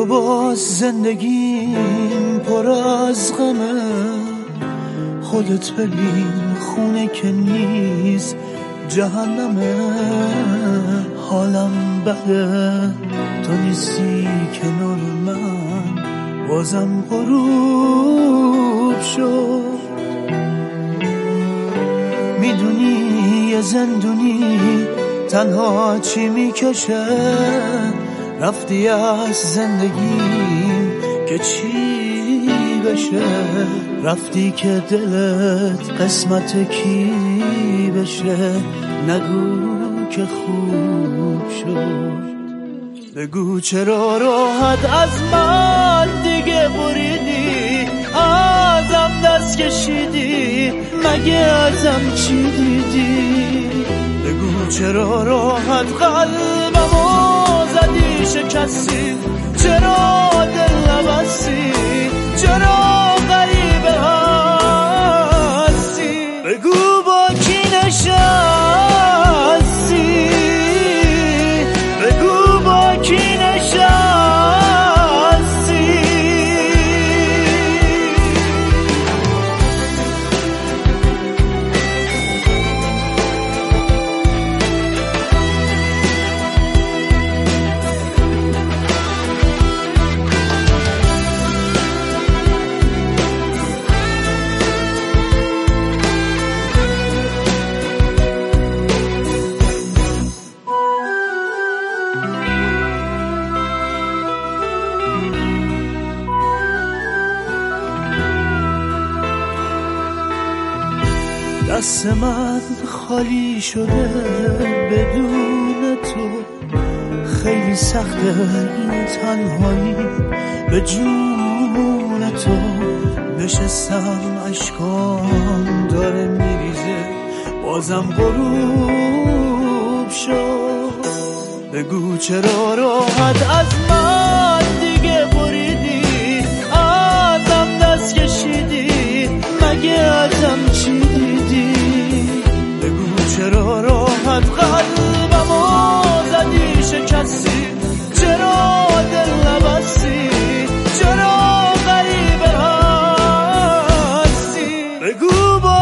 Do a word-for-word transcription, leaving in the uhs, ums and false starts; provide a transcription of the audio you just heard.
تو باز زندگیم پر از غمه، خودت ببین خونه که نیست جهنمه. حالم بده تو نیستی کنار من، بازم غروب شد. میدونی یه زندونی تنها چی میکشه، رفتی از زندگیم که چی بشه، رفتی که دلت قسمت کی بشه. نگو که خوب شد، بگو چرا راحت از من دیگه بریدی، ازم دست کشیدی، مگه ازم چی دیدی؟ بگو چرا راحت قلبمو زدی شکستی، چرا دل نبستی، چرا غریبه هستی؟ بگو با کی نشستی، بگو با کی نشستی. دست من خالی شده بدون تو، خیلی سخته این تنهایی به جون تو. نشستم اشکام داره میریزه، بازم غروب شد. بگو چرا راحت از من دیگه بریدی، ازم دست کشیدی، مگه ازم چی دیدی؟ بگو چرا راحت قلبمو زدی شکستی، چرا دل نبستی، چرا غریبه هستی؟ بگو با